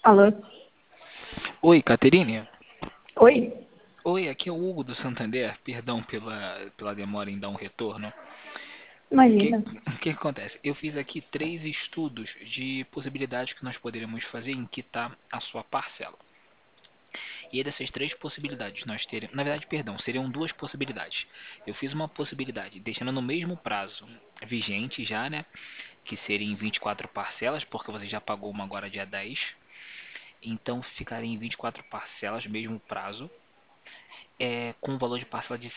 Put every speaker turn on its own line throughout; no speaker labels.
Alô?
Oi, Caterine.
Oi?
Oi, aqui é o Hugo do Santander. Perdão pela demora em dar um retorno. O que,
Imagina.
o que acontece? Eu fiz aqui três estudos de possibilidades que nós poderíamos fazer em quitar a sua parcela. E aí dessas três possibilidades nós teremos, na verdade, perdão, seriam duas possibilidades. Eu fiz uma possibilidade deixando no mesmo prazo vigente já, né? Que seria em 24 parcelas, porque você já pagou uma agora dia 10. Então ficaria em 24 parcelas, mesmo prazo. Com um valor de parcela de R$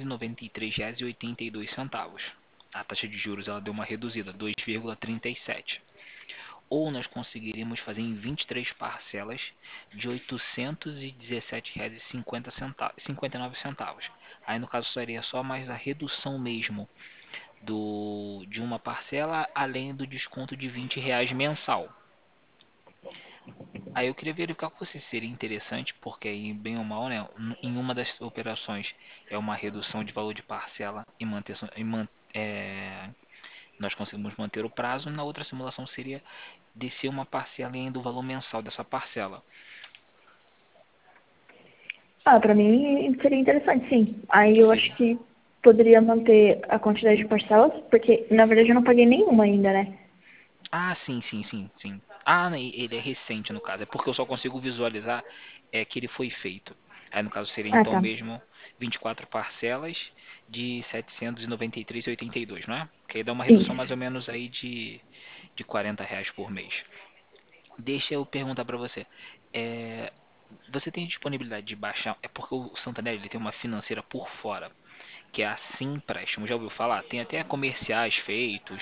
793,82. A taxa de juros ela deu uma reduzida, 2,37. Ou nós conseguiríamos fazer em 23 parcelas de R$ 817,59. Aí no caso seria só mais a redução mesmo de uma parcela, além do desconto de R$ 20 mensal. Aí eu queria verificar com você se seria interessante, porque aí, bem ou mal, né, em uma das operações é uma redução de valor de parcela e nós conseguimos manter o prazo, na outra simulação seria descer uma parcela e ainda o valor mensal dessa parcela.
Ah, pra mim seria interessante, sim. Aí eu acho
Seria.
que poderia manter a quantidade de parcelas, porque na verdade eu não paguei nenhuma ainda, né?
Ah, sim, sim, sim, sim. Ah, né, ele é recente no caso, é porque eu só consigo visualizar que ele foi feito. Aí no caso seria
Ah,
então
tá.
mesmo 24 parcelas de 793,82, não é? Que aí dá uma redução mais
Isso.
ou menos aí de R$ 40 por mês. Deixa eu perguntar para você. é, Você tem disponibilidade de baixar? É porque o Santander ele tem uma financeira por fora, que é a Empréstimo. Já ouviu falar? Tem até comerciais feitos.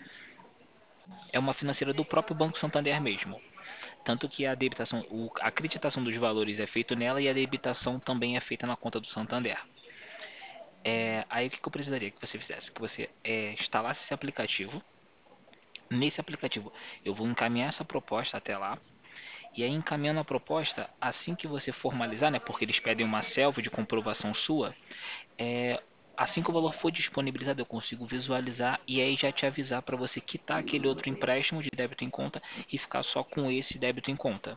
É uma financeira do próprio Banco Santander mesmo. Tanto que a debitação, a acreditação dos valores é feito nela e a debitação também é feita na conta do Santander. Aí o que eu precisaria que você fizesse? Que você instalasse esse aplicativo. Nesse aplicativo eu vou encaminhar essa proposta até lá. E aí encaminhando a proposta, assim que você formalizar, né, porque eles pedem uma selfie de comprovação sua, é, assim que o valor for disponibilizado, eu consigo visualizar e aí já te avisar para você quitar aquele outro empréstimo de débito em conta e ficar só com esse débito em conta.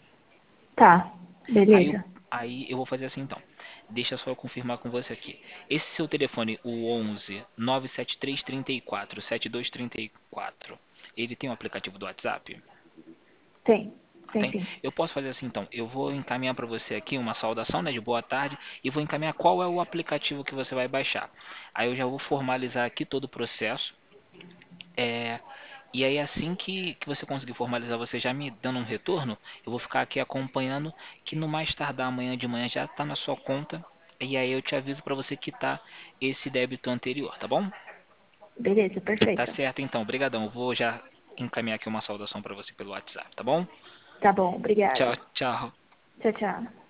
Tá.
Aí,
Beleza.
aí eu vou fazer assim então. Deixa só eu confirmar com você aqui. Esse seu telefone, o 11 973 34 7234, ele tem um aplicativo do WhatsApp?
Tem. Tem
Tem?
sim.
Eu posso fazer assim então. Eu vou encaminhar para você aqui uma saudação, né, de boa tarde e vou encaminhar qual é o aplicativo que você vai baixar. Aí eu já vou formalizar aqui todo o processo. É, e aí assim que você conseguir formalizar, você já me dando um retorno, eu vou ficar aqui acompanhando que no mais tardar amanhã de manhã já está na sua conta. E aí eu te aviso para você quitar esse débito anterior, tá bom?
Beleza,
Tá
perfeito.
certo então, brigadão. Eu vou já encaminhar aqui uma saudação para você pelo WhatsApp, tá bom?
Tá bom,
Tchau,
obrigada.
tchau.
Tchau, tchau.